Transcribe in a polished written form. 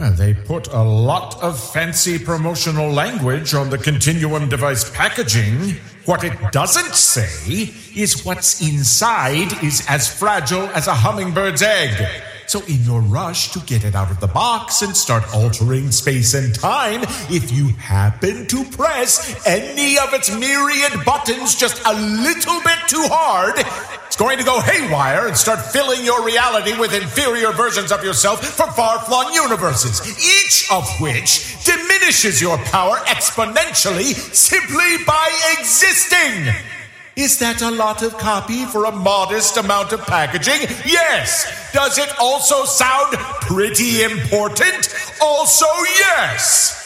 They put a lot of fancy promotional language on the Continuum device packaging. What it doesn't say is what's inside is as fragile as a hummingbird's egg. So in your rush to get it out of the box and start altering space and time, if you happen to press any of its myriad buttons just a little bit too hard, it's going to go haywire and start filling your reality with inferior versions of yourself from far-flung universes, each of which diminishes your power exponentially simply by existing. Is that a lot of copy for a modest amount of packaging? Yes. Does it also sound pretty important? Also yes.